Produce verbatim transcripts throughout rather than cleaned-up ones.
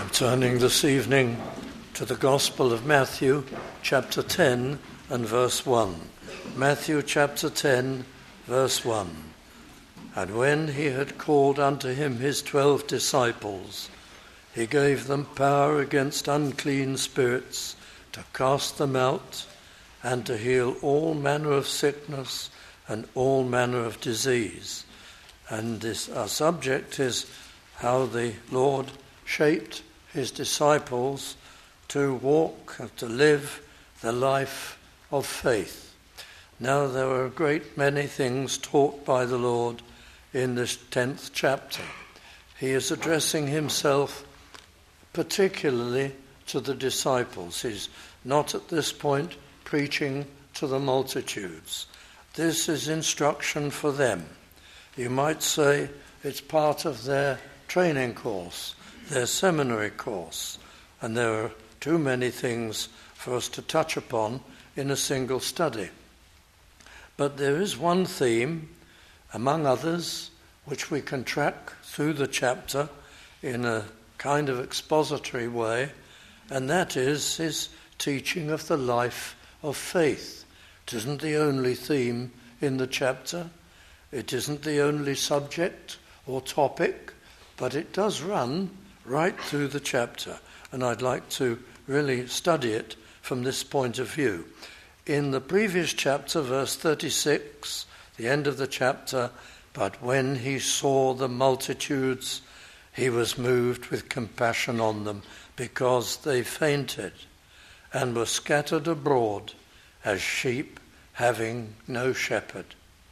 I'm turning this evening to the Gospel of Matthew, chapter ten and verse one. Matthew chapter ten, verse one. And when he had called unto him his twelve disciples, he gave them power against unclean spirits to cast them out and to heal all manner of sickness and all manner of disease. And this, our subject is how the Lord shaped his disciples to walk, to live the life of faith. Now there are a great many things taught by the Lord in this tenth chapter. He is addressing himself particularly to the disciples. He's not at this point preaching to the multitudes. This is instruction for them. You might say it's part of their training course, their seminary course, and there are too many things for us to touch upon in a single study. But there is one theme, among others, which we can track through the chapter in a kind of expository way, and that is his teaching of the life of faith. It isn't the only theme in the chapter, it isn't the only subject or topic, but it does run right through the chapter, and I'd like to really study it from this point of view. In the previous chapter, verse thirty-six, the end of the chapter, but when he saw the multitudes, he was moved with compassion on them, because they fainted and were scattered abroad as sheep having no shepherd.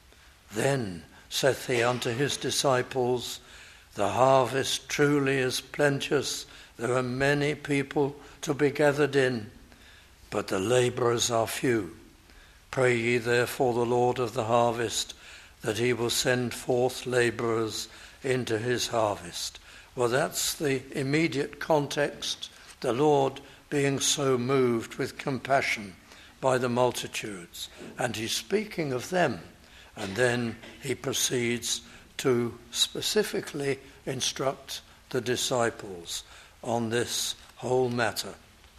Then saith he unto his disciples, the harvest truly is plenteous, there are many people to be gathered in, but the labourers are few. Pray ye therefore the Lord of the harvest, that he will send forth labourers into his harvest. Well, that's the immediate context, the Lord being so moved with compassion by the multitudes. And he's speaking of them. And then he proceeds to specifically instruct the disciples on this whole matter.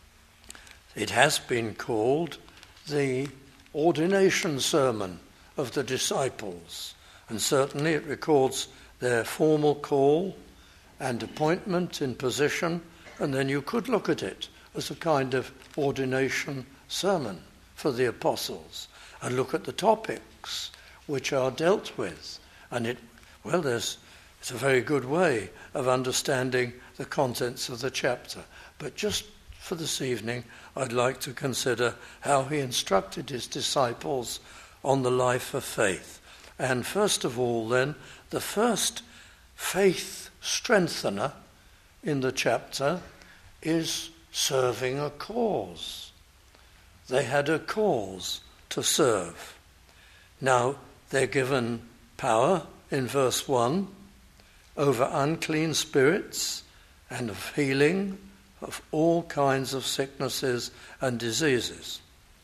It has been called the ordination sermon of the disciples, and certainly it records their formal call and appointment in position, and then you could look at it as a kind of ordination sermon for the apostles and look at the topics which are dealt with. And it, well, there's it's a very good way of understanding the contents of the chapter. But just for this evening, I'd like to consider how he instructed his disciples on the life of faith. And first of all, then, the first faith strengthener in the chapter is serving a cause. They had a cause to serve. Now, they're given power in verse one over unclean spirits and of healing of all kinds of sicknesses and diseases.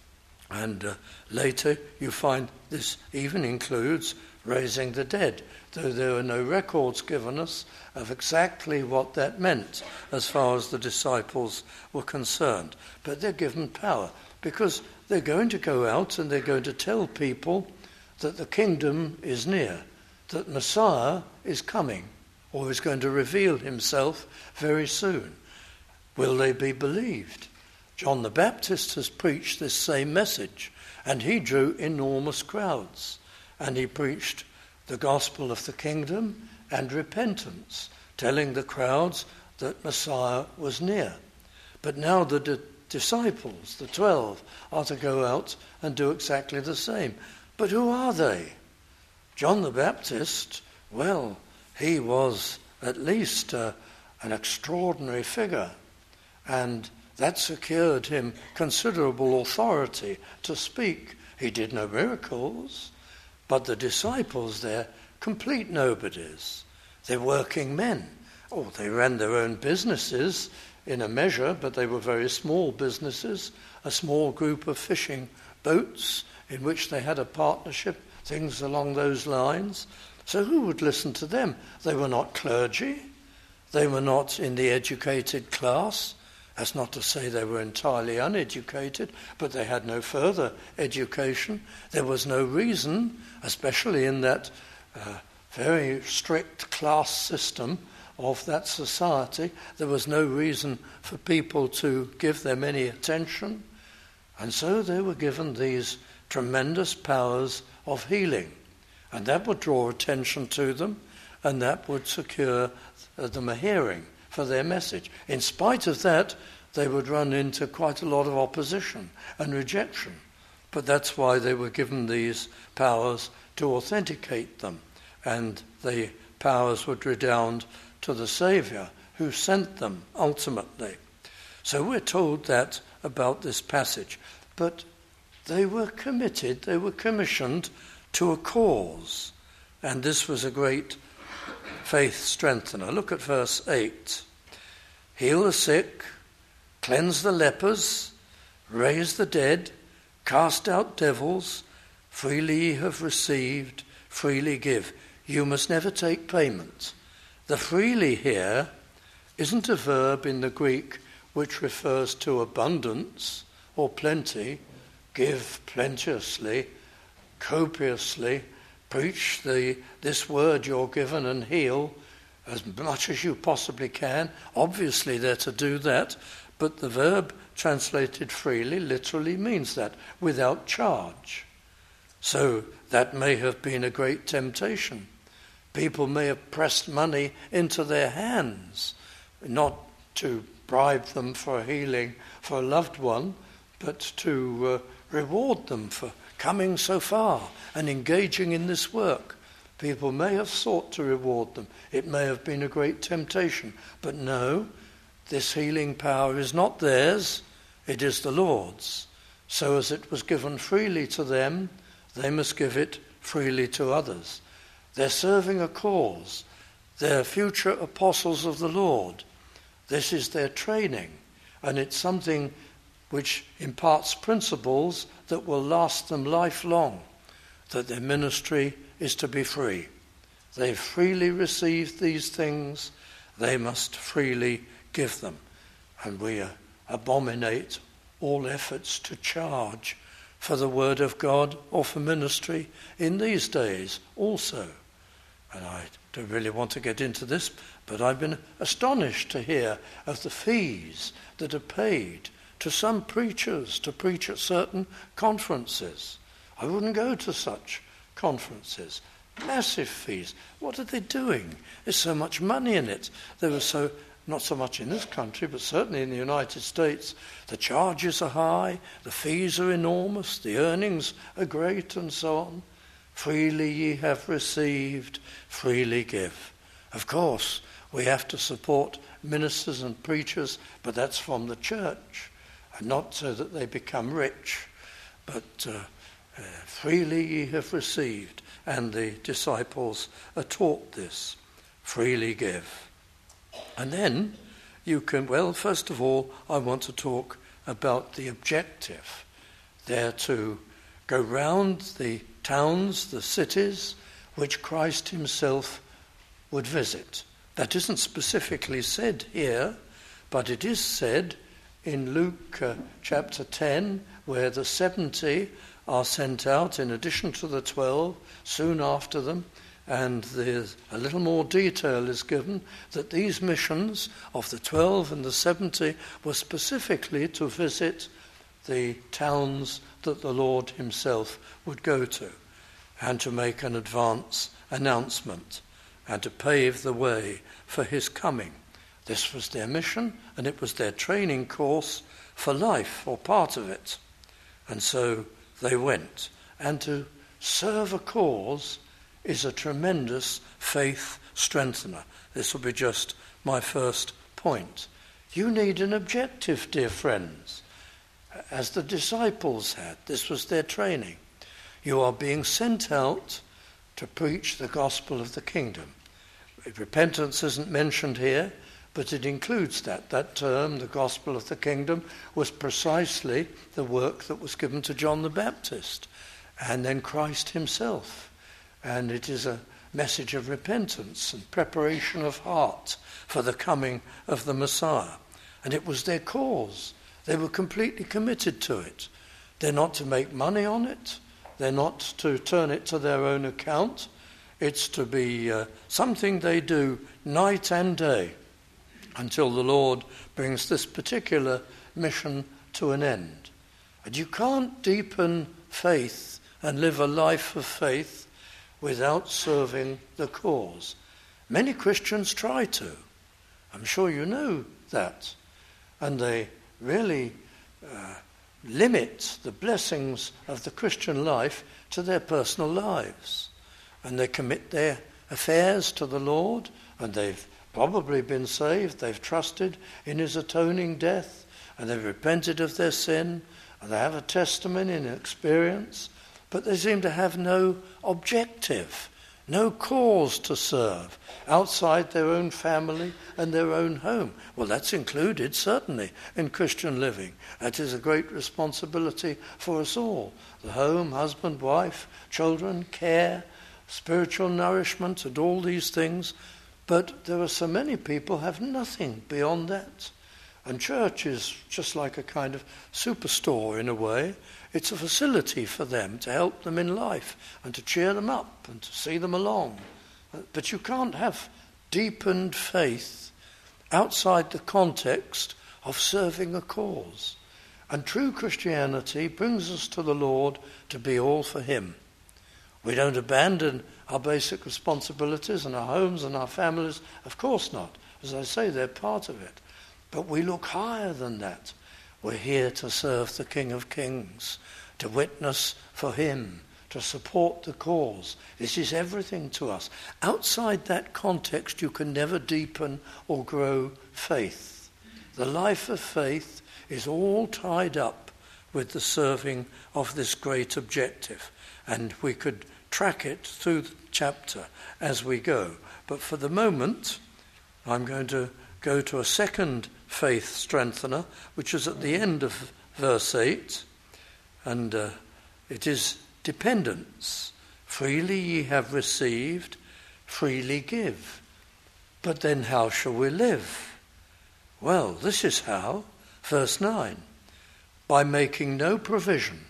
And uh, later you find this even includes raising the dead, though there are no records given us of exactly what that meant as far as the disciples were concerned. But they're given power because they're going to go out and they're going to tell people that the kingdom is near, that Messiah is coming or is going to reveal himself very soon. Will they be believed? John the Baptist has preached this same message, and he drew enormous crowds, and he preached the gospel of the kingdom and repentance, telling the crowds that Messiah was near. But now the di- disciples, the twelve, are to go out and do exactly the same. But who are they? John the Baptist, well, he was at least uh, an extraordinary figure, and that secured him considerable authority to speak. He did no miracles, but the disciples there, complete nobodies. They're working men. Oh, they ran their own businesses in a measure, but they were very small businesses, a small group of fishing boats in which they had a partnership, things along those lines. So who would listen to them? They were not clergy. They were not in the educated class. That's not to say they were entirely uneducated, but they had no further education. There was no reason, especially in that uh, very strict class system of that society, there was no reason for people to give them any attention. And so they were given these tremendous powers of healing. And that would draw attention to them, and that would secure them a hearing for their message. In spite of that, they would run into quite a lot of opposition and rejection. But that's why they were given these powers to authenticate them. And the powers would redound to the Saviour who sent them ultimately. So we're told that about this passage. But they were committed, they were commissioned to a cause. And this was a great faith strengthener. Look at verse eight. Heal the sick, cleanse the lepers, raise the dead, cast out devils, freely ye have received, freely give. You must never take payment. The freely here isn't a verb in the Greek which refers to abundance or plenty. Give plenteously, copiously, preach the this word you're given and heal as much as you possibly can. Obviously they're to do that, but the verb translated freely literally means that, without charge. So that may have been a great temptation. People may have pressed money into their hands, not to bribe them for healing for a loved one, but to uh, reward them for coming so far and engaging in this work. People may have sought to reward them. It may have been a great temptation. But no, this healing power is not theirs, it is the Lord's. So as it was given freely to them, they must give it freely to others. They're serving a cause. They're future apostles of the Lord. This is their training, and it's something which imparts principles that will last them lifelong, that their ministry is to be free. They've freely received these things, they must freely give them. And we abominate all efforts to charge for the word of God or for ministry in these days also. And I don't really want to get into this, but I've been astonished to hear of the fees that are paid to some preachers to preach at certain conferences. I wouldn't go to such conferences. Massive fees. What are they doing? There's so much money in it. There was so, not so much in this country, but certainly in the United States, the charges are high, the fees are enormous, the earnings are great, and so on. Freely ye have received, freely give. Of course, we have to support ministers and preachers, but that's from the church, and not so that they become rich, but uh, uh, freely ye have received, and the disciples are taught this. Freely give. And then you can, well, first of all, I want to talk about the objective. They're to go round the towns, the cities, which Christ himself would visit. That isn't specifically said here, but it is said in Luke uh, chapter ten, where the seventy are sent out in addition to the twelve, soon after them, and there's a little more detail is given that these missions of the twelve and the seventy were specifically to visit the towns that the Lord himself would go to, and to make an advance announcement, and to pave the way for his coming. This was their mission, and it was their training course for life, or part of it. And so they went. And to serve a cause is a tremendous faith strengthener. This will be just my first point. You need an objective, dear friends, as the disciples had. This was their training. You are being sent out to preach the gospel of the kingdom. Repentance isn't mentioned here, but it includes that. That term, the gospel of the kingdom, was precisely the work that was given to John the Baptist, and then Christ himself. And it is a, message of repentance and preparation of heart for the coming of the Messiah. And it was their cause. They were completely committed to it. They're not to make money on it. They're not to turn it to their own account. It's to be uh, something they do night and day until the Lord brings this particular mission to an end. And you can't deepen faith and live a life of faith without serving the cause. Many Christians try to. I'm sure you know that. And they really uh, limit the blessings of the Christian life to their personal lives. And they commit their affairs to the Lord, and they've probably been saved. They've trusted in his atoning death, and they've repented of their sin, and they have a testimony and experience, but they seem to have no objective, no cause to serve outside their own family and their own home. Well, that's included, certainly, in Christian living. That is a great responsibility for us all. The home, husband, wife, children, care, spiritual nourishment, and all these things. But there are so many people who have nothing beyond that. And church is just like a kind of superstore in a way. It's a facility for them to help them in life and to cheer them up and to see them along. But you can't have deepened faith outside the context of serving a cause. And true Christianity brings us to the Lord to be all for him. We don't abandon our basic responsibilities and our homes and our families. Of course not. As I say, they're part of it. But we look higher than that. We're here to serve the King of Kings, to witness for him, to support the cause. This is everything to us. Outside that context, you can never deepen or grow faith. The life of faith is all tied up with the serving of this great objective. And we could track it through the chapter as we go. But for the moment, I'm going to go to a second faith strengthener, which is at the end of verse eight, and uh, it is dependence. Freely ye have received, freely give. But then how shall we live? Well, this is how. Verse nine, by making no provision,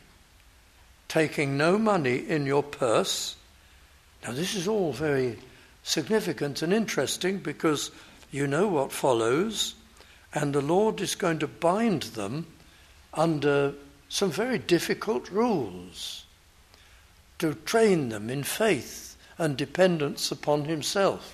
taking no money in your purse. Now this is all very significant and interesting, because you know what follows, and the Lord is going to bind them under some very difficult rules to train them in faith and dependence upon himself.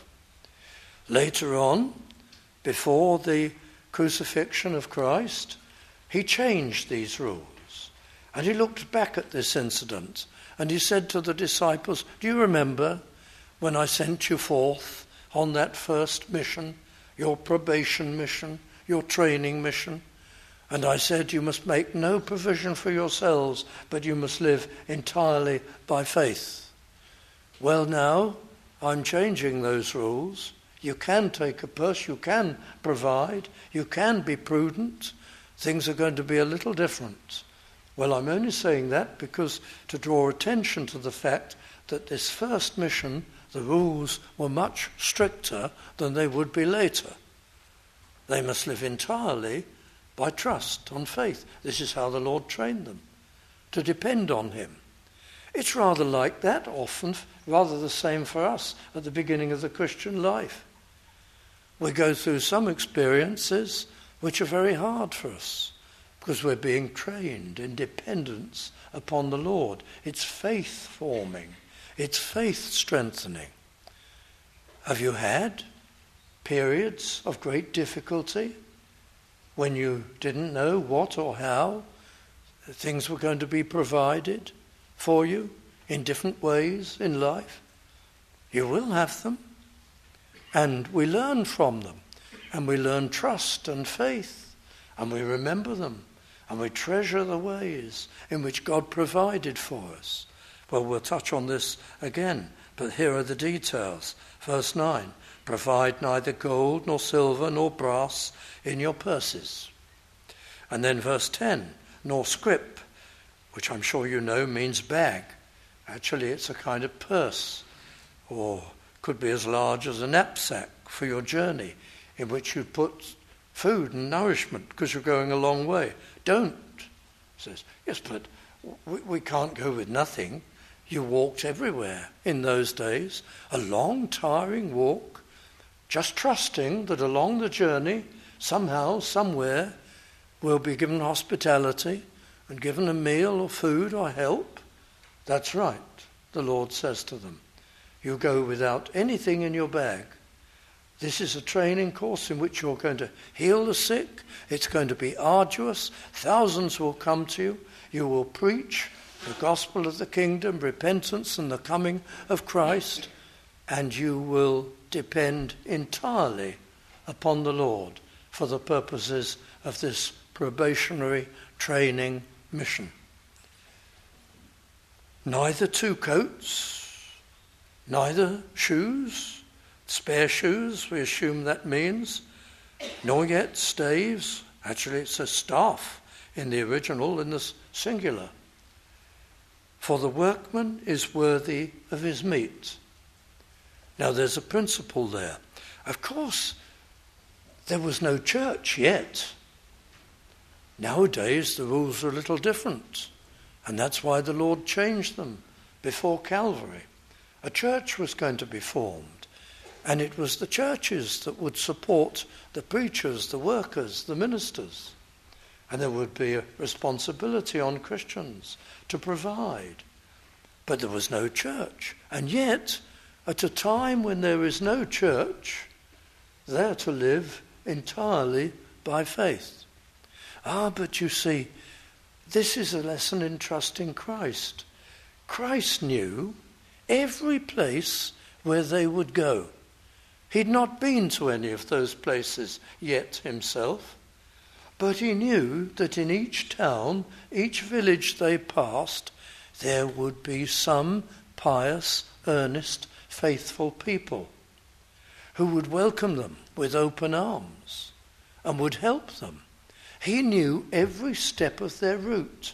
Later on, before the crucifixion of Christ, he changed these rules. And he looked back at this incident and he said to the disciples, do you remember when I sent you forth on that first mission, your probation mission, your training mission? And I said you must make no provision for yourselves, but you must live entirely by faith. Well, now I'm changing those rules. You can take a purse, you can provide, you can be prudent. Things are going to be a little different. Well, I'm only saying that because to draw attention to the fact that this first mission, the rules were much stricter than they would be later. They must live entirely by trust, on faith. This is how the Lord trained them, to depend on him. It's rather like that often, rather the same for us at the beginning of the Christian life. We go through some experiences which are very hard for us because we're being trained in dependence upon the Lord. It's faith forming. It's faith strengthening. Have you had periods of great difficulty when you didn't know what or how things were going to be provided for you in different ways in life? You will have them. And we learn from them. And we learn trust and faith. And we remember them. And we treasure the ways in which God provided for us. Well, we'll touch on this again. But here are the details. Verse nine. Provide neither gold nor silver nor brass in your purses. And then verse ten. Nor scrip, which I'm sure you know means bag. Actually, it's a kind of purse or could be as large as a knapsack for your journey, in which you put food and nourishment because you're going a long way. Don't, says. Yes, but we, we can't go with nothing. You walked everywhere in those days, a long, tiring walk, just trusting that along the journey, somehow, somewhere, we'll be given hospitality and given a meal or food or help. That's right, the Lord says to them. You go without anything in your bag. This is a training course in which you're going to heal the sick. It's going to be arduous. Thousands will come to you. You will preach the gospel of the kingdom, repentance and the coming of Christ, and you will depend entirely upon the Lord for the purposes of this probationary training mission. Neither two coats, neither shoes, spare shoes, we assume that means, nor yet staves. Actually, it says staff in the original, in the singular. For the workman is worthy of his meat. Now, there's a principle there. Of course, there was no church yet. Nowadays, the rules are a little different, and that's why the Lord changed them before Calvary. A church was going to be formed, and it was the churches that would support the preachers, the workers, the ministers. And there would be a responsibility on Christians to provide. But there was no church. And yet, at a time when there is no church, they're to live entirely by faith. Ah, but you see, this is a lesson in trusting Christ. Christ knew every place where they would go. He'd not been to any of those places yet himself, but he knew that in each town, each village they passed, there would be some pious, earnest, faithful people who would welcome them with open arms and would help them. He knew every step of their route.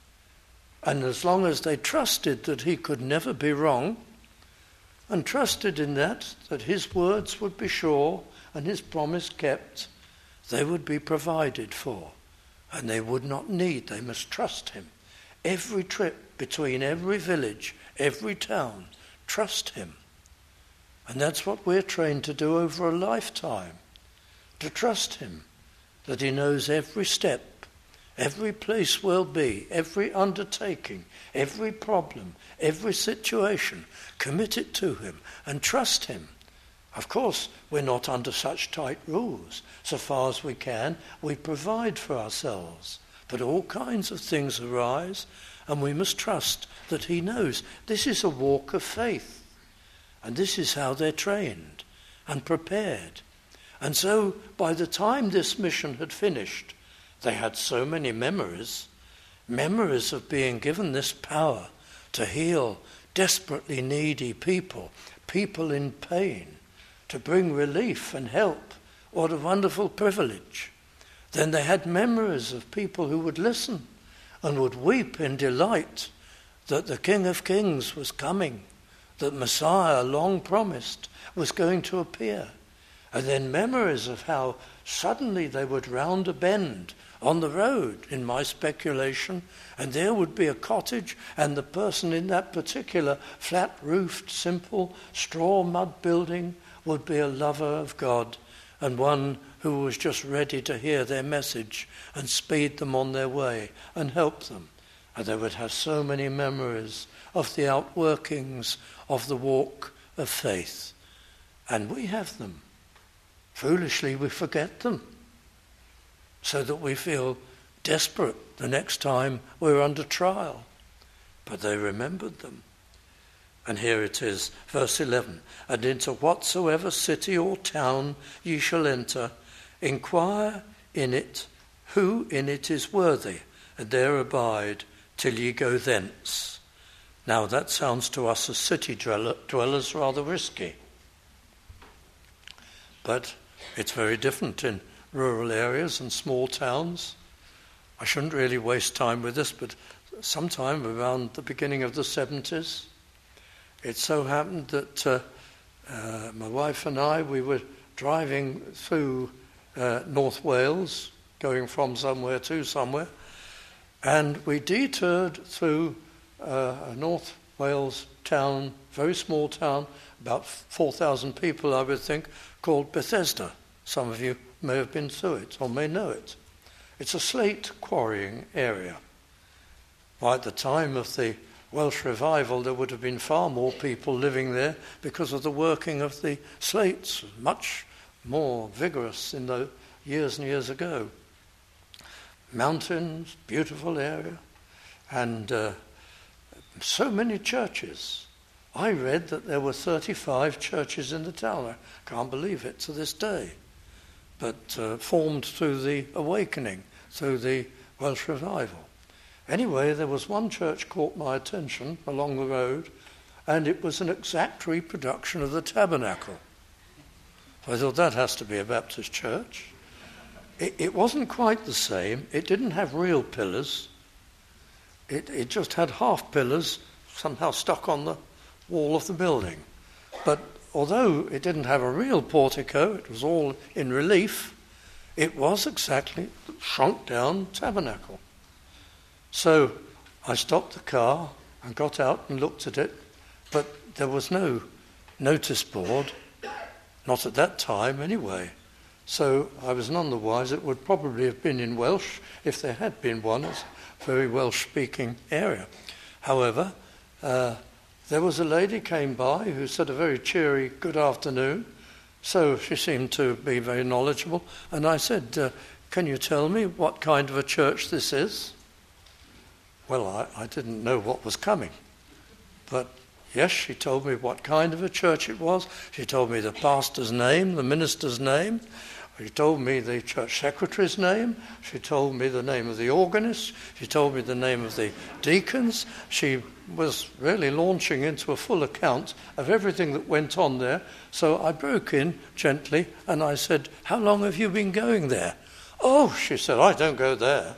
And as long as they trusted that he could never be wrong, and trusted in that, that his words would be sure and his promise kept, they would be provided for, and they would not need, they must trust him. Every trip between every village, every town, trust him. And that's what we're trained to do over a lifetime, to trust him, that he knows every step, every place we'll be, every undertaking, every problem, every situation. Commit it to him and trust him. Of course, we're not under such tight rules. So far as we can, we provide for ourselves. But all kinds of things arise, and we must trust that he knows. This is a walk of faith. And this is how they're trained and prepared. And so, by the time this mission had finished, they had so many memories, memories of being given this power to heal desperately needy people, people in pain, to bring relief and help. What a wonderful privilege. Then they had memories of people who would listen and would weep in delight that the King of Kings was coming, that Messiah, long promised, was going to appear. And then memories of how suddenly they would round a bend on the road, in my speculation, and there would be a cottage, and the person in that particular flat-roofed, simple, straw mud building would be a lover of God, and one who was just ready to hear their message and speed them on their way and help them. And they would have so many memories of the outworkings of the walk of faith. And we have them. Foolishly, we forget them, so that we feel desperate the next time we're under trial. But they remembered them. And here it is, verse eleven. And into whatsoever city or town ye shall enter, inquire in it who in it is worthy, and there abide till ye go thence. Now that sounds to us as city dwellers rather risky. But it's very different in rural areas and small towns. I shouldn't really waste time with this, but sometime around the beginning of the seventies, it so happened that uh, uh, my wife and I, we were driving through uh, North Wales, going from somewhere to somewhere, and we detoured through uh, a North Wales town, very small town, about four thousand people, I would think, called Bethesda. Some of you may have been through it or may know it. It's a slate quarrying area. By the time of the Welsh revival, there would have been far more people living there because of the working of the slates, much more vigorous in the years and years ago. Mountains, beautiful area, and uh, so many churches. I read that there were thirty-five churches in the town. I can't believe it to this day. But uh, formed through the awakening, through the Welsh revival. Anyway, there was one church caught my attention along the road, and it was an exact reproduction of the tabernacle. I thought that has to be a Baptist church. It, it wasn't quite the same. It didn't have real pillars. It, it just had half pillars somehow stuck on the wall of the building. But although it didn't have a real portico, it was all in relief, it was exactly shrunk down tabernacle. So I stopped the car and got out and looked at it, but there was no notice board, not at that time anyway. So I was none the wiser. It would probably have been in Welsh if there had been one. It's a very Welsh-speaking area. However, uh, there was a lady came by who said a very cheery good afternoon. So she seemed to be very knowledgeable. And I said, uh, can you tell me what kind of a church this is? Well, I, I didn't know what was coming. But yes, she told me what kind of a church it was. She told me the pastor's name, the minister's name. She told me the church secretary's name. She told me the name of the organist. She told me the name of the deacons. She was really launching into a full account of everything that went on there. So I broke in gently and I said, how long have you been going there? Oh, she said, I don't go there.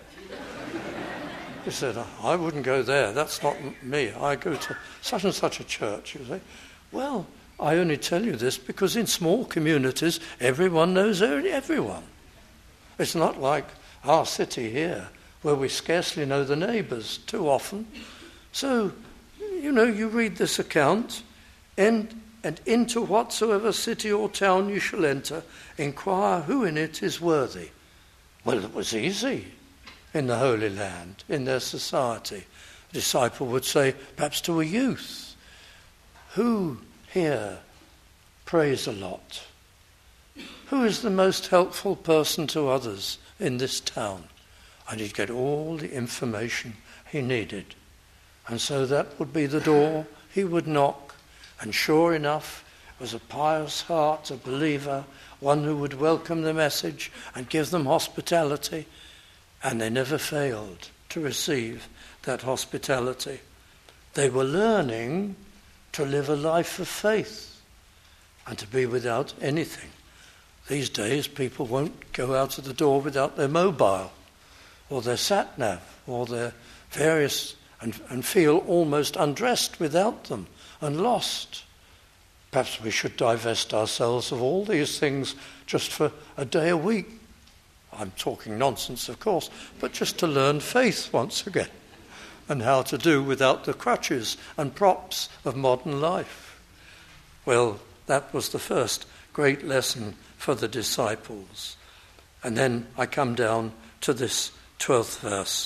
She said, I wouldn't go there. That's not me. I go to such and such a church. You say, well, I only tell you this because in small communities, everyone knows everyone. It's not like our city here, where we scarcely know the neighbours too often. So, you know, you read this account, and, and into whatsoever city or town you shall enter, inquire who in it is worthy. Well, it was easy in the Holy Land, in their society. A disciple would say, perhaps to a youth, who here prays a lot? Who is the most helpful person to others in this town? And he'd get all the information he needed. And so that would be the door he would knock. And sure enough, it was a pious heart, a believer, one who would welcome the message and give them hospitality. And they never failed to receive that hospitality. They were learning to live a life of faith and to be without anything. These days, people won't go out of the door without their mobile or their sat-nav or their various, and, and feel almost undressed without them and lost. Perhaps we should divest ourselves of all these things just for a day a week. I'm talking nonsense, of course, but just to learn faith once again and how to do without the crutches and props of modern life. Well, that was the first great lesson for the disciples. And then I come down to this twelfth verse.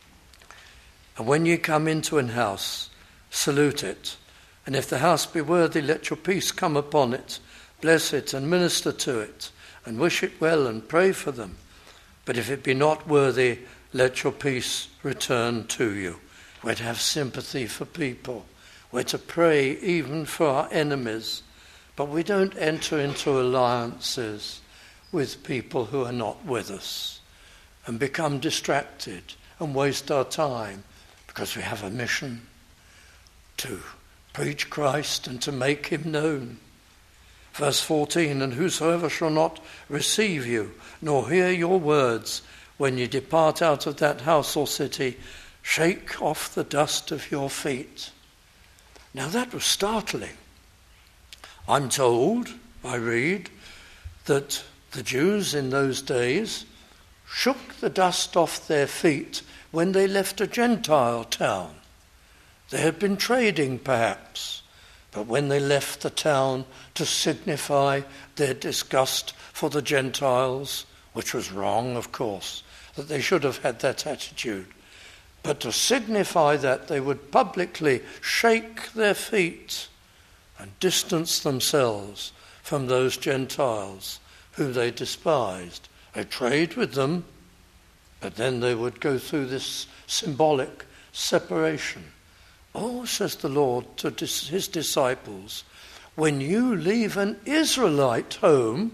And when ye come into an house, salute it. And if the house be worthy, let your peace come upon it. Bless it and minister to it, and wish it well and pray for them. But if it be not worthy, let your peace return to you. We're to have sympathy for people. We're to pray even for our enemies. But we don't enter into alliances with people who are not with us and become distracted and waste our time because we have a mission to preach Christ and to make him known. Verse fourteen, and whosoever shall not receive you, nor hear your words, when you depart out of that house or city, shake off the dust of your feet. Now that was startling. I'm told, I read, that the Jews in those days shook the dust off their feet when they left a Gentile town. They had been trading perhaps, but when they left the town to signify their disgust for the Gentiles, which was wrong, of course, that they should have had that attitude, but to signify that, they would publicly shake their feet and distance themselves from those Gentiles who they despised. They trade with them, but then they would go through this symbolic separation. Oh, says the Lord to his disciples, when you leave an Israelite home,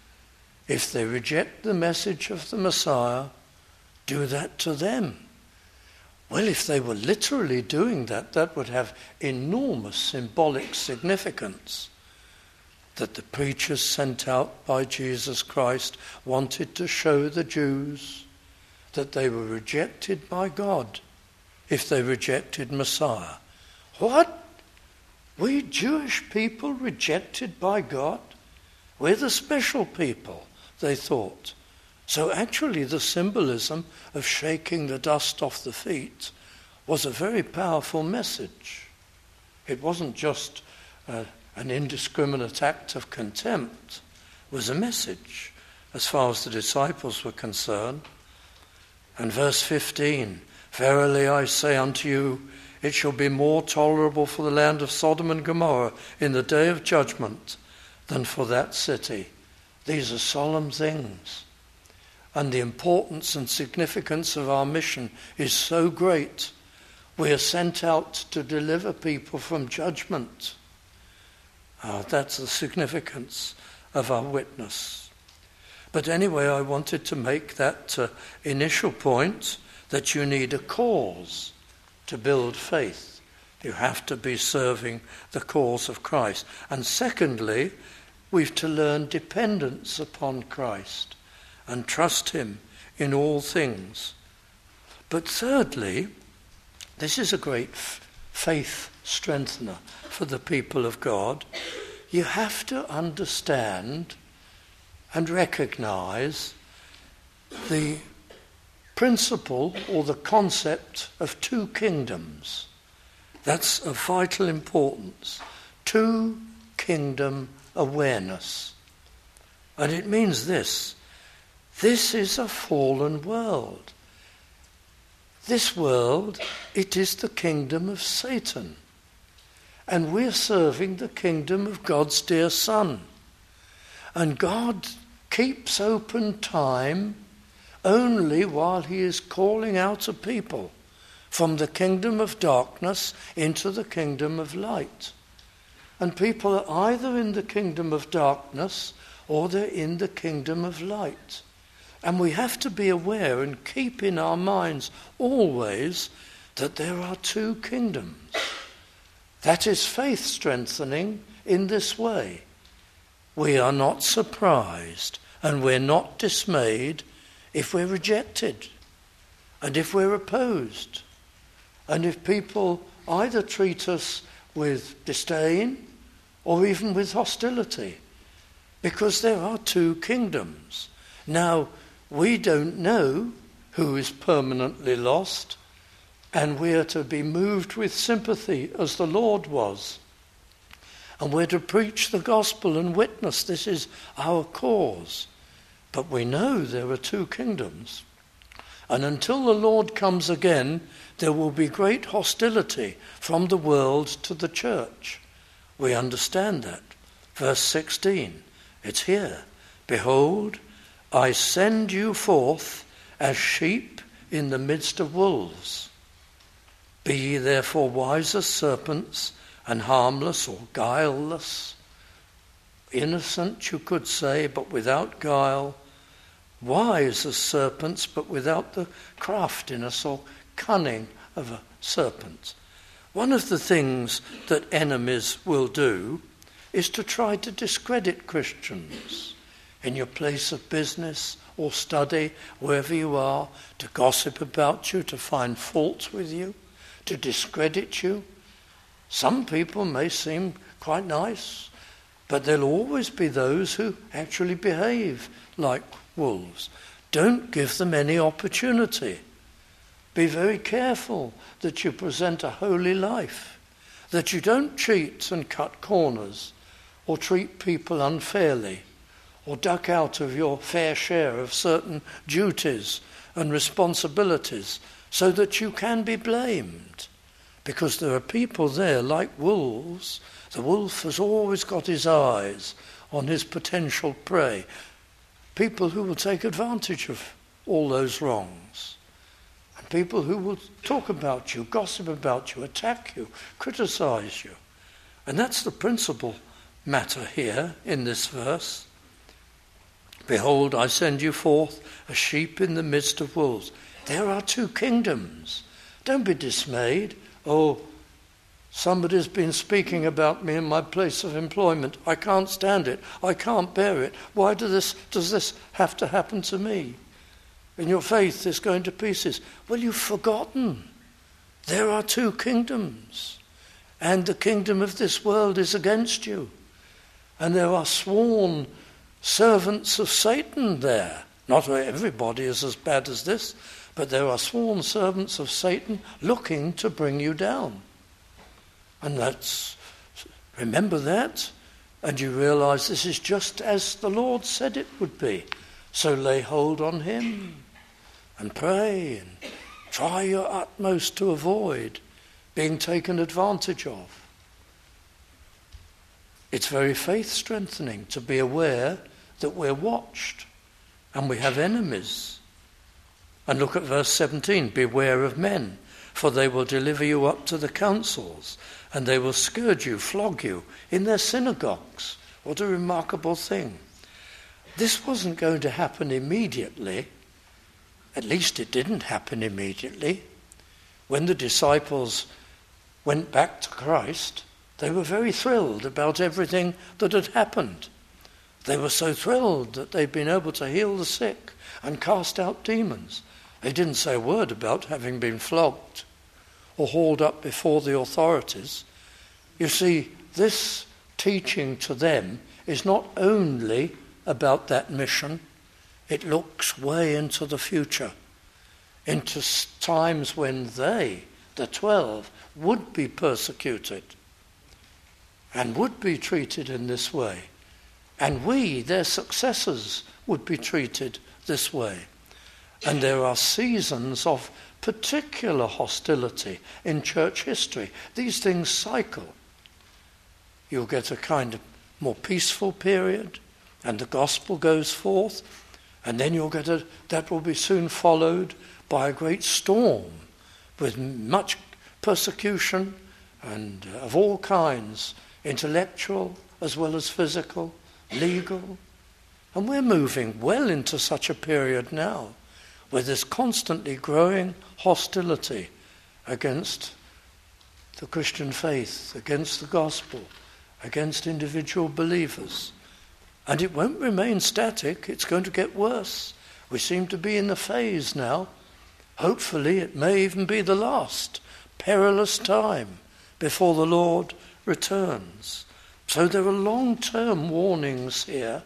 if they reject the message of the Messiah, do that to them. Well, if they were literally doing that, that would have enormous symbolic significance. That the preachers sent out by Jesus Christ wanted to show the Jews that they were rejected by God if they rejected Messiah. What? We Jewish people rejected by God? We're the special people, they thought. So actually the symbolism of shaking the dust off the feet was a very powerful message. It wasn't just uh, an indiscriminate act of contempt. It was a message as far as the disciples were concerned. And verse fifteen, verily I say unto you, it shall be more tolerable for the land of Sodom and Gomorrah in the day of judgment than for that city. These are solemn things. And the importance and significance of our mission is so great. We are sent out to deliver people from judgment. Uh, that's the significance of our witness. But anyway, I wanted to make that uh, initial point that you need a cause to build faith. You have to be serving the cause of Christ. And secondly, we've to learn dependence upon Christ and trust him in all things. But thirdly, this is a great f- faith strengthener for the people of God. You have to understand and recognize the principle or the concept of two kingdoms. That's of vital importance. Two kingdom awareness. And it means this. This is a fallen world. This world, it is the kingdom of Satan. And we're serving the kingdom of God's dear Son. And God keeps open time only while he is calling out a people from the kingdom of darkness into the kingdom of light. And people are either in the kingdom of darkness or they're in the kingdom of light. And we have to be aware and keep in our minds always that there are two kingdoms. That is faith strengthening in this way. We are not surprised and we're not dismayed if we're rejected and if we're opposed and if people either treat us with disdain or even with hostility, because there are two kingdoms. Now, we don't know who is permanently lost, and we are to be moved with sympathy as the Lord was. And we're to preach the gospel and witness. This is our cause. But we know there are two kingdoms. And until the Lord comes again, there will be great hostility from the world to the church. We understand that. Verse sixteen, it's here. Behold, I send you forth as sheep in the midst of wolves. Be ye therefore wise as serpents, and harmless or guileless. Innocent, you could say, but without guile. Wise as serpents, but without the craftiness or cunning of a serpent. One of the things that enemies will do is to try to discredit Christians. In your place of business or study, wherever you are, to gossip about you, to find fault with you, to discredit you. Some people may seem quite nice, But there'll always be those who actually behave like wolves. Don't give them any opportunity. Be very careful that you present a holy life, that you don't cheat and cut corners or treat people unfairly or duck out of your fair share of certain duties and responsibilities so that you can be blamed. Because there are people there like wolves. The wolf has always got his eyes on his potential prey. People who will take advantage of all those wrongs. And people who will talk about you, gossip about you, attack you, criticize you. And that's the principal matter here in this verse. Behold, I send you forth as sheep in the midst of wolves. There are two kingdoms. Don't be dismayed. Oh, somebody's been speaking about me in my place of employment. I can't stand it. I can't bear it. Why do this, does this have to happen to me? And your faith is going to pieces. Well, you've forgotten. There are two kingdoms. And the kingdom of this world is against you. And there are sworn servants of Satan there. Not everybody is as bad as this, but there are sworn servants of Satan looking to bring you down. And that's, remember that, and you realize this is just as the Lord said it would be. So lay hold on him and pray and try your utmost to avoid being taken advantage of. It's very faith strengthening to be aware that we're watched and we have enemies. And look at verse seventeen, beware of men, for they will deliver you up to the councils, and they will scourge you, flog you in their synagogues. What a remarkable thing. This wasn't going to happen immediately. At least it didn't happen immediately. When the disciples went back to Christ, they were very thrilled about everything that had happened. They were so thrilled that they'd been able to heal the sick and cast out demons. They didn't say a word about having been flogged or hauled up before the authorities. You see, this teaching to them is not only about that mission, it looks way into the future, into times when they, the twelve, would be persecuted and would be treated in this way. And we, their successors, would be treated this way. And there are seasons of particular hostility in church history. These things cycle. You'll get a kind of more peaceful period, and the gospel goes forth, and then you'll get a, that will be soon followed by a great storm with much persecution and uh, of all kinds, intellectual as well as physical, legal. And we're moving well into such a period now where there's constantly growing hostility against the Christian faith, against the gospel, against individual believers. And it won't remain static, it's going to get worse. We seem to be in a phase now. Hopefully it may even be the last perilous time before the Lord returns. So there are long-term warnings here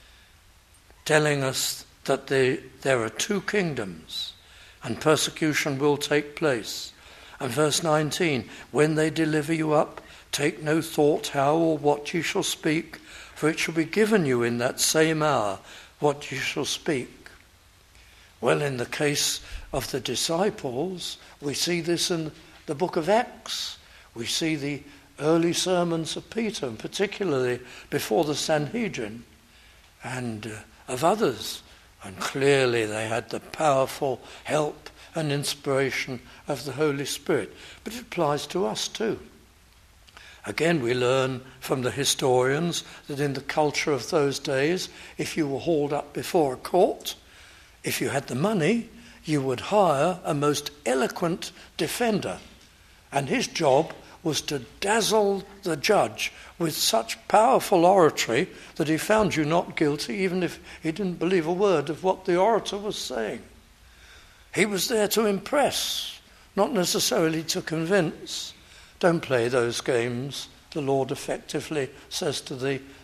telling us that they, there are two kingdoms and persecution will take place. And verse nineteen, when they deliver you up, take no thought how or what you shall speak, for it shall be given you in that same hour what you shall speak. Well, in the case of the disciples, we see this in the book of Acts. We see the early sermons of Peter, and particularly before the Sanhedrin, and uh, of others. And clearly they had the powerful help and inspiration of the Holy Spirit. But it applies to us too. Again, we learn from the historians that in the culture of those days, if you were hauled up before a court, if you had the money, you would hire a most eloquent defender. And his job was to dazzle the judge with such powerful oratory that he found you not guilty even if he didn't believe a word of what the orator was saying. He was there to impress, not necessarily to convince. Don't play those games, the Lord effectively says to the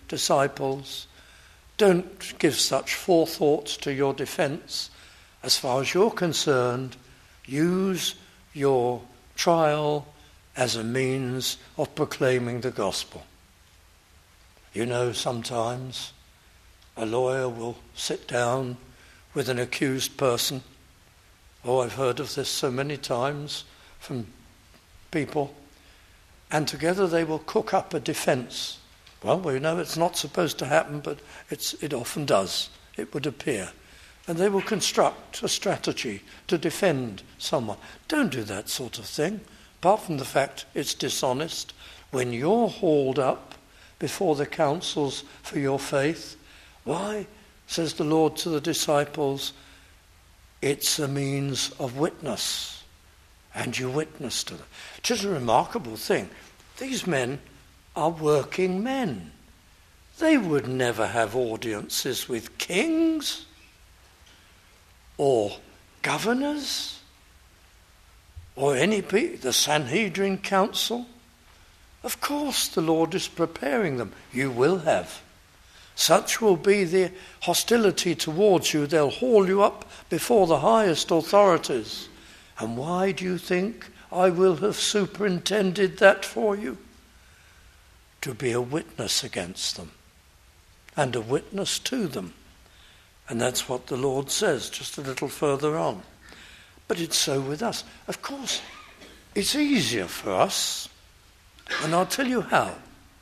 disciples, don't give such forethought to your defence. As far as you're concerned, use your trial as a means of proclaiming the gospel. You know, sometimes a lawyer will sit down with an accused person. Oh, I've heard of this so many times from people. And together they will cook up a defence. Well, we know it's not supposed to happen, but it's, it often does, it would appear. And they will construct a strategy to defend someone. Don't do that sort of thing. Apart from the fact it's dishonest, when you're hauled up before the councils for your faith, why, says the Lord to the disciples, it's a means of witness, and you witness to them. It's just a remarkable thing. These men are working men. They would never have audiences with kings or governors or any people, the Sanhedrin Council. Of course the Lord is preparing them. You will have. Such will be the hostility towards you. They'll haul you up before the highest authorities. And why do you think I will have superintended that for you? To be a witness against them and a witness to them. And that's what the Lord says just a little further on. But it's so with us. Of course, it's easier for us, and I'll tell you how.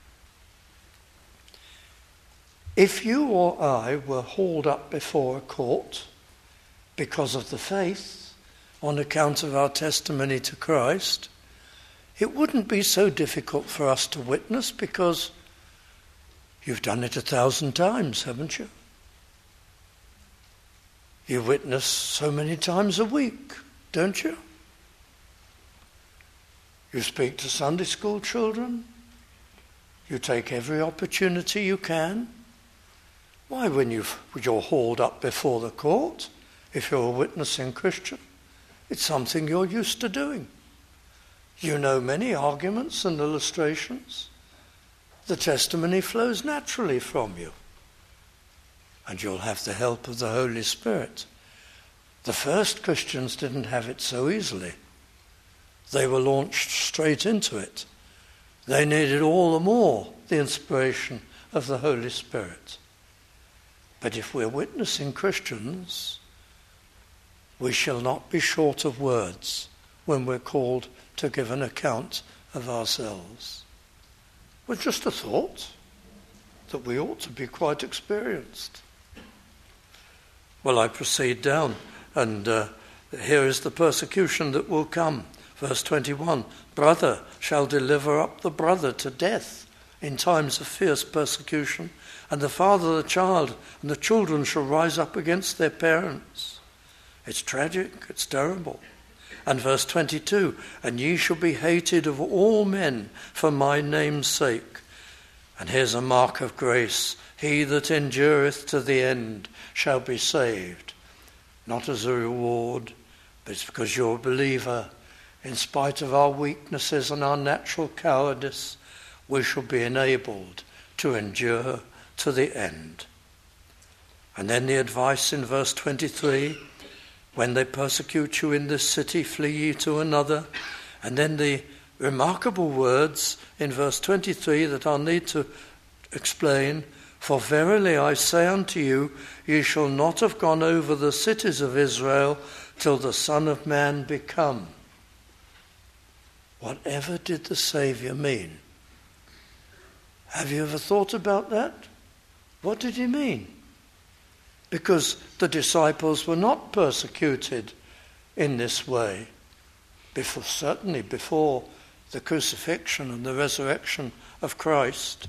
If you or I were hauled up before a court because of the faith, on account of our testimony to Christ, it wouldn't be so difficult for us to witness because you've done it a thousand times, haven't you? You witness so many times a week, don't you? You speak to Sunday school children. You take every opportunity you can. Why, when you've, you're hauled up before the court, if you're a witnessing Christian, it's something you're used to doing. You know many arguments and illustrations. The testimony flows naturally from you. And you'll have the help of the Holy Spirit. The first Christians didn't have it so easily. They were launched straight into it. They needed all the more the inspiration of the Holy Spirit. But if we're witnessing Christians, we shall not be short of words when we're called to give an account of ourselves. With just a thought that we ought to be quite experienced. Well, I proceed down, and uh, here is the persecution that will come. Verse twenty-one, brother shall deliver up the brother to death in times of fierce persecution, and the father the child, and the children shall rise up against their parents. It's tragic, it's terrible. And verse twenty-two, and ye shall be hated of all men for my name's sake. And here's a mark of grace. He that endureth to the end shall be saved. Not as a reward, but it's because you're a believer. In spite of our weaknesses and our natural cowardice, we shall be enabled to endure to the end. And then the advice in verse twenty-three, when they persecute you in this city, flee ye to another. And then the remarkable words in verse twenty-three that I'll need to explain. For verily I say unto you, ye shall not have gone over the cities of Israel till the Son of Man be come. Whatever did the Saviour mean? Have you ever thought about that? What did he mean? Because the disciples were not persecuted in this way, before, certainly before the crucifixion and the resurrection of Christ.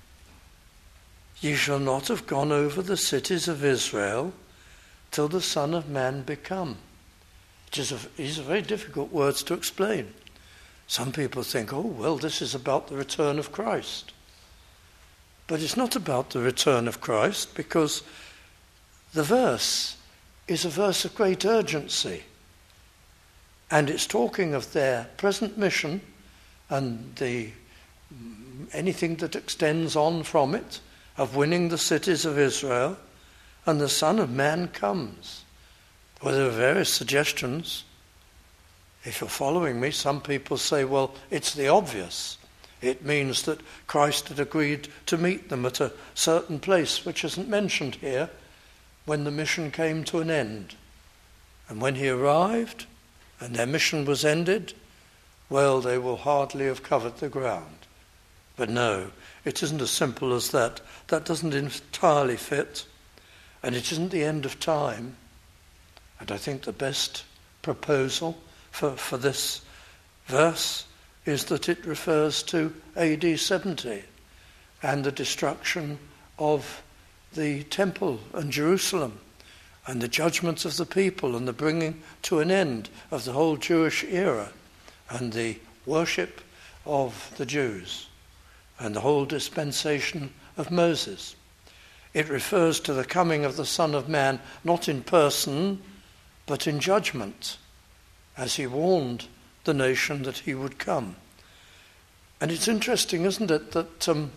Ye shall not have gone over the cities of Israel till the Son of Man be come. It is a, these are very difficult words to explain. Some people think, oh, well, this is about the return of Christ. But it's not about the return of Christ, because the verse is a verse of great urgency. And it's talking of their present mission and the anything that extends on from it, of winning the cities of Israel, and the Son of Man comes. Well, there are various suggestions. If you're following me, some people say, well, it's the obvious. It means that Christ had agreed to meet them at a certain place, which isn't mentioned here, when the mission came to an end. And when he arrived and their mission was ended, well, they will hardly have covered the ground. But no, it isn't as simple as that. That doesn't entirely fit. And it isn't the end of time. And I think the best proposal for, for this verse is that it refers to A D seventy and the destruction of the temple and Jerusalem and the judgments of the people and the bringing to an end of the whole Jewish era and the worship of the Jews and the whole dispensation of Moses. It refers to the coming of the Son of Man, not in person, but in judgment, as he warned the nation that he would come. And it's interesting, isn't it, that um,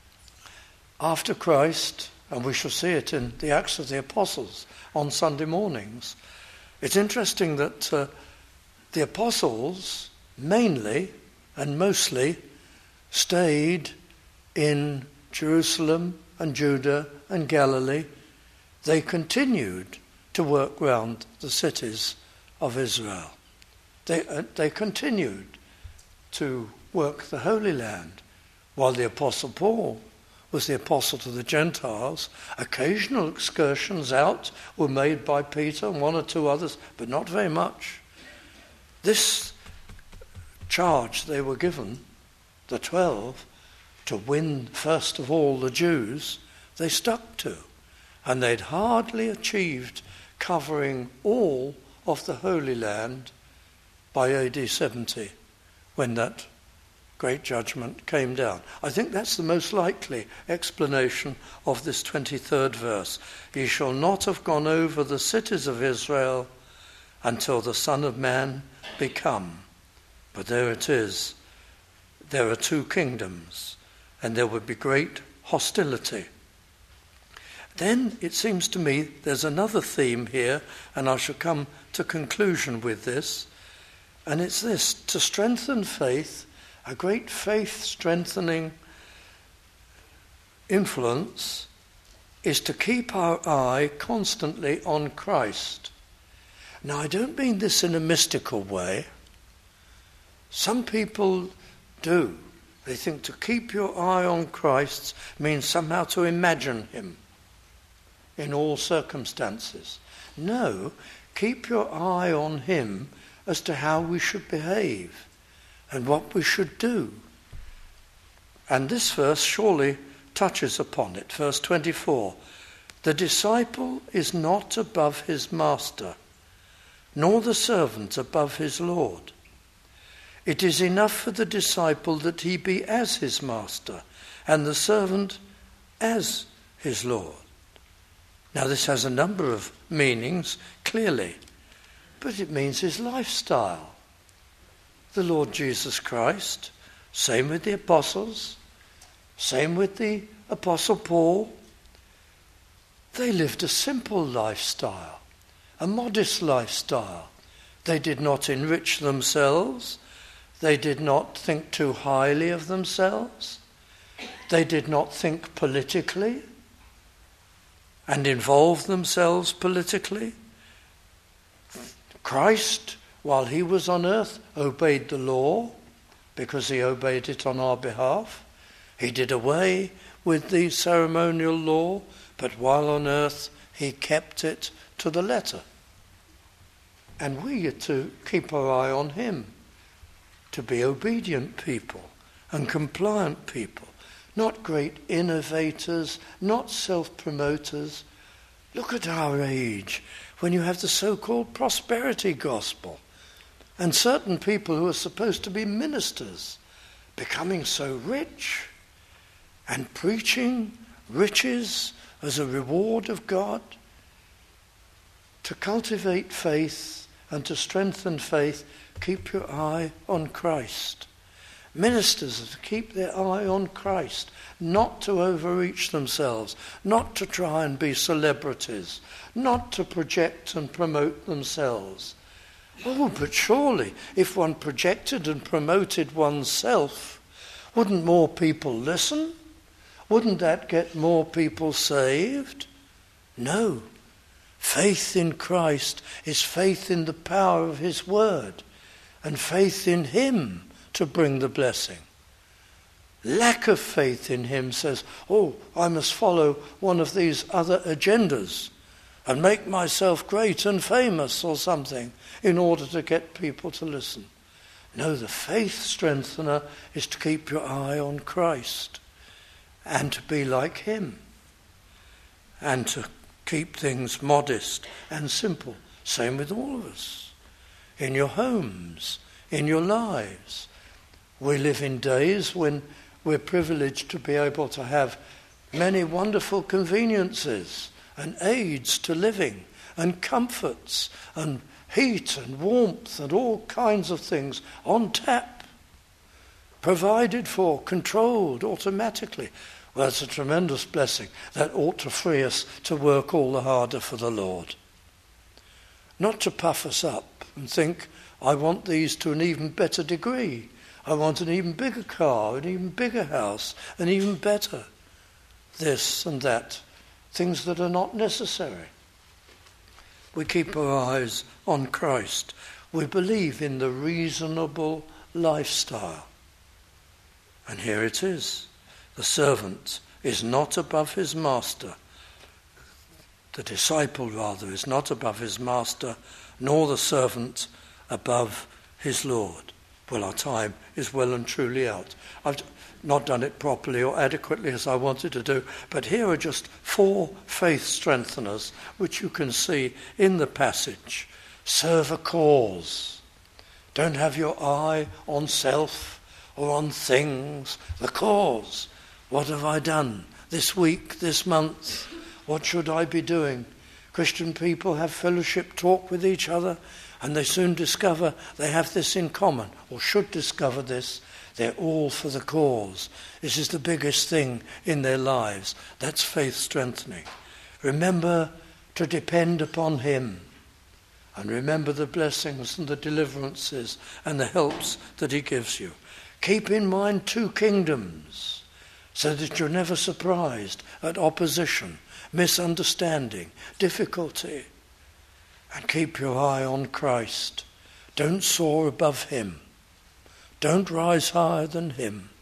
after Christ, and we shall see it in the Acts of the Apostles on Sunday mornings, it's interesting that uh, the apostles mainly and mostly stayed in Jerusalem and Judah and Galilee. They continued to work round the cities of Israel. They, uh, they continued to work the Holy Land, while the Apostle Paul was the apostle to the Gentiles. Occasional excursions out were made by Peter and one or two others, but not very much. This charge they were given, the twelve, to win first of all the Jews, they stuck to. And they'd hardly achieved covering all of the Holy Land by A D seventy, when that great judgment came down. I think that's the most likely explanation of this twenty-third verse. Ye shall not have gone over the cities of Israel until the Son of Man be come. But there it is. There are two kingdoms, and there would be great hostility. Then it seems to me there's another theme here, and I shall come to conclusion with this, and it's this: to strengthen faith. A great faith-strengthening influence is to keep our eye constantly on Christ. Now, I don't mean this in a mystical way. Some people do. They think to keep your eye on Christ means somehow to imagine him in all circumstances. No, keep your eye on him as to how we should behave and what we should do. And this verse surely touches upon it. Verse twenty-four, the disciple is not above his master, nor the servant above his Lord. It is enough for the disciple that he be as his master, and the servant as his Lord. Now this has a number of meanings, clearly, but it means his lifestyle. The Lord Jesus Christ, same with the apostles, same with the Apostle Paul. They lived a simple lifestyle, a modest lifestyle. They did not enrich themselves. They did not think too highly of themselves. They did not think politically and involve themselves politically. Christ, while he was on earth, obeyed the law because he obeyed it on our behalf. He did away with the ceremonial law, but while on earth he kept it to the letter. And we are to keep our eye on him, to be obedient people and compliant people, not great innovators, not self-promoters. Look at our age, when you have the so-called prosperity gospel, and certain people who are supposed to be ministers becoming so rich and preaching riches as a reward of God. To cultivate faith and to strengthen faith, keep your eye on Christ. Ministers are to keep their eye on Christ, not to overreach themselves, not to try and be celebrities, not to project and promote themselves. Oh, but surely if one projected and promoted oneself, wouldn't more people listen? Wouldn't that get more people saved? No. Faith in Christ is faith in the power of his word and faith in him to bring the blessing. Lack of faith in him says, oh, I must follow one of these other agendas and make myself great and famous or something in order to get people to listen. No, the faith strengthener is to keep your eye on Christ and to be like him and to keep things modest and simple. Same with all of us. In your homes, in your lives. We live in days when we're privileged to be able to have many wonderful conveniences and aids to living and comforts and heat and warmth and all kinds of things on tap, provided for, controlled automatically. Well, it's a tremendous blessing that ought to free us to work all the harder for the Lord. Not to puff us up and think, I want these to an even better degree. I want an even bigger car, an even bigger house, an even better this and that. Things that are not necessary. We keep our eyes on Christ. We believe in the reasonable lifestyle. And here it is. The servant is not above his master. The disciple, rather, is not above his master, nor the servant above his Lord. Well, our time is well and truly out. I've not done it properly or adequately as I wanted to do, but here are just four faith strengtheners which you can see in the passage. Serve a cause. Don't have your eye on self or on things. The cause. What have I done this week, this month? What should I be doing? Christian people have fellowship talk with each other, and they soon discover they have this in common, or should discover this. They're all for the cause. This is the biggest thing in their lives. That's faith strengthening. Remember to depend upon him. And remember the blessings and the deliverances and the helps that he gives you. Keep in mind two kingdoms, so that you're never surprised at opposition, misunderstanding, difficulty. And keep your eye on Christ. Don't soar above him. Don't rise higher than him.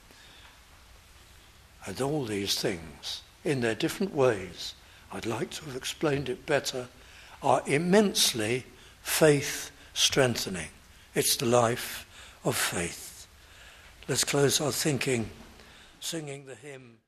And all these things, in their different ways, I'd like to have explained it better, are immensely faith strengthening. It's the life of faith. Let's close our thinking, singing the hymn.